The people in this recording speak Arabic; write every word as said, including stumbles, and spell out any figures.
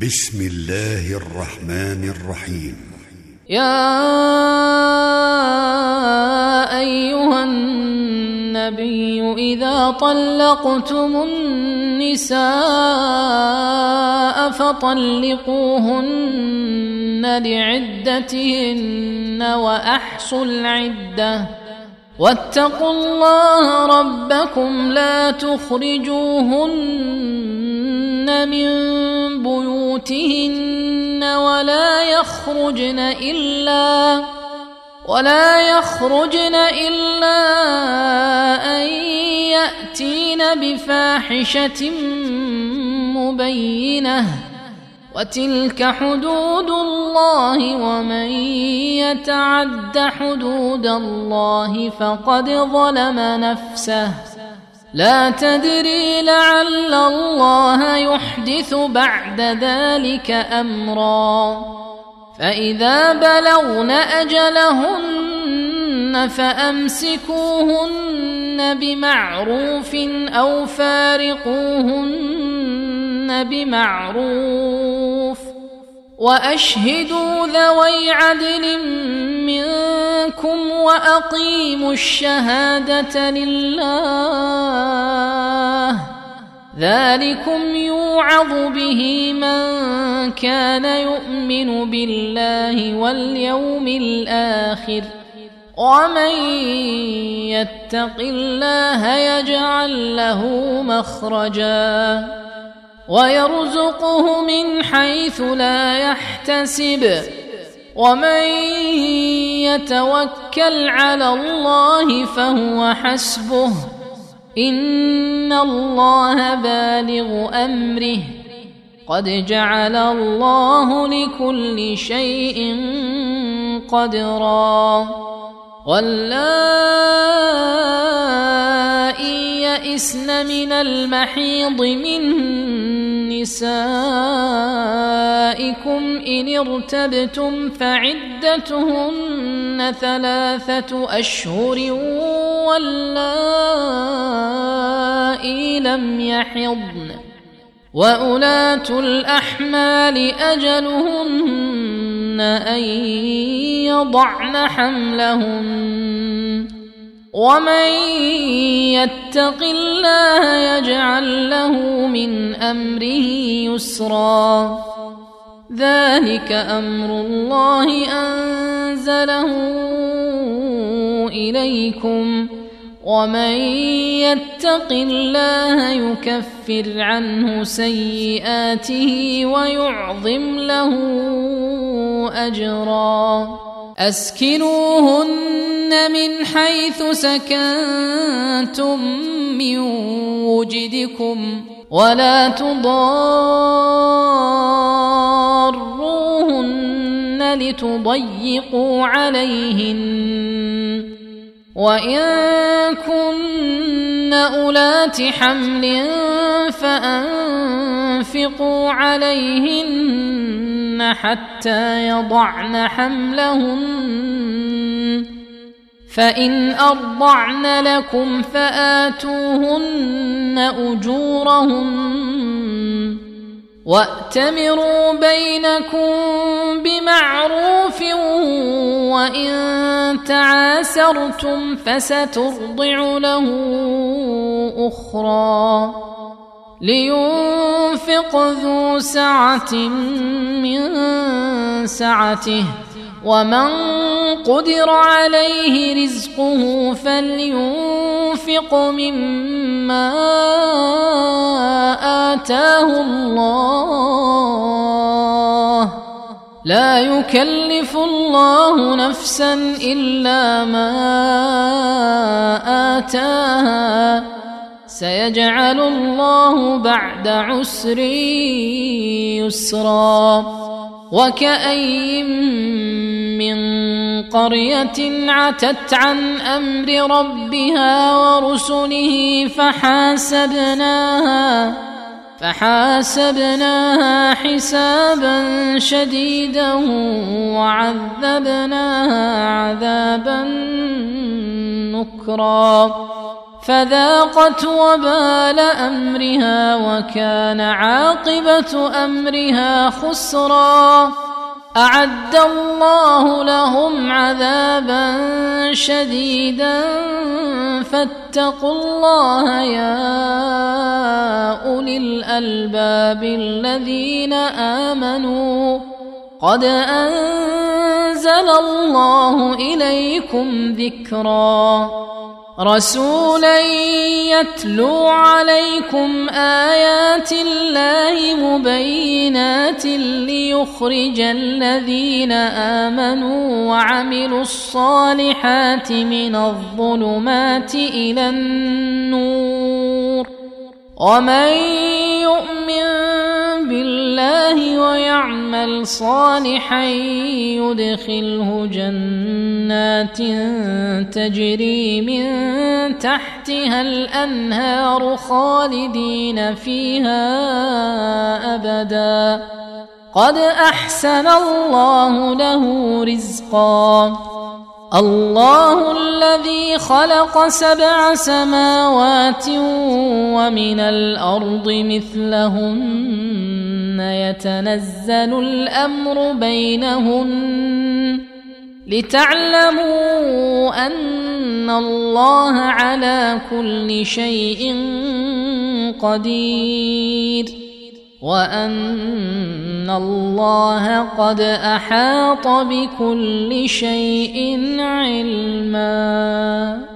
بسم الله الرحمن الرحيم. يا أيها النبي إذا طلقتم النساء فطلقوهن لعدتهن وأحصوا العدة واتقوا الله ربكم لا تخرجوهن من بيوتهن ولا يخرجن إلا ولا يخرجن إلا أن يأتين بفاحشة مبينة وتلك حدود الله ومن يتعد حدود الله فقد ظلم نفسه لا تدري لعل الله يحدث بعد ذلك أمرا فإذا بلغن أجلهن فأمسكوهن بمعروف أو فارقوهن بمعروف وأشهدوا ذوي عدل منكم وأقيموا الشهادة لله ذلكم يوعظ به من كان يؤمن بالله واليوم الآخر ومن يتق الله يجعل له مخرجا ويرزقه من حيث لا يحتسب ومن يتوكل على الله فهو حسبه إن الله بالغ أمره قد جعل الله لكل شيء قدرا واللائي يئسن من المحيض من نسائكم إن ارتبتم فعدتهن ثلاثة أشهر واللائي لم يحضن وأولاة الأحمال أجلهن أن يضعن حملهن ومن يتق الله يجعل له من أمره يسرا ذلك أمر الله أنزله إليكم ومن يتق الله يكفر عنه سيئاته ويعظم له أجرا أسكنوهن من حيث سكنتم من وجدكم ولا تضاروهن لتضيقوا عليهن وإن كن أولات حمل فأنفقوا عليهن حتى يضعن حملهن فإن أرضعن لكم فآتوهن أجورهن وأتمروا بينكم بمعروف وإن تعاسرتم فسترضع له أخرى لينفق ذو سعة من سعته ومن قدر عليه رزقه فلينفق مما آتاه الله لا يكلف الله نفسا إلا ما آتاها سيجعل الله بعد عسر يسرا وكأي من قرية عتت عن أمر ربها ورسله فحاسبناها فحاسبناها حسابا شديدا وعذبناها عذابا نكرا فذاقت وبال أمرها وكان عاقبة أمرها خسرا. أعد الله لهم عذابا شديدا فاتقوا الله يا أولي الألباب الذين آمنوا قد أنزل الله إليكم ذكرا. رسولا يتلو عليكم آيات الله مبينات ليخرج الذين آمنوا وعملوا الصالحات من الظلمات إلى النور. ومن يؤمن بالله ويعمل صالحا يدخله جنات تجري من تحتها الأنهار خالدين فيها أبدا قد أحسن الله له رزقا. الله الذي خلق سبع سماوات ومن الأرض مثلهن يتنزل الأمر بينهن لتعلموا أن الله على كل شيء قدير وأن الله قد أحاط بكل شيء علما.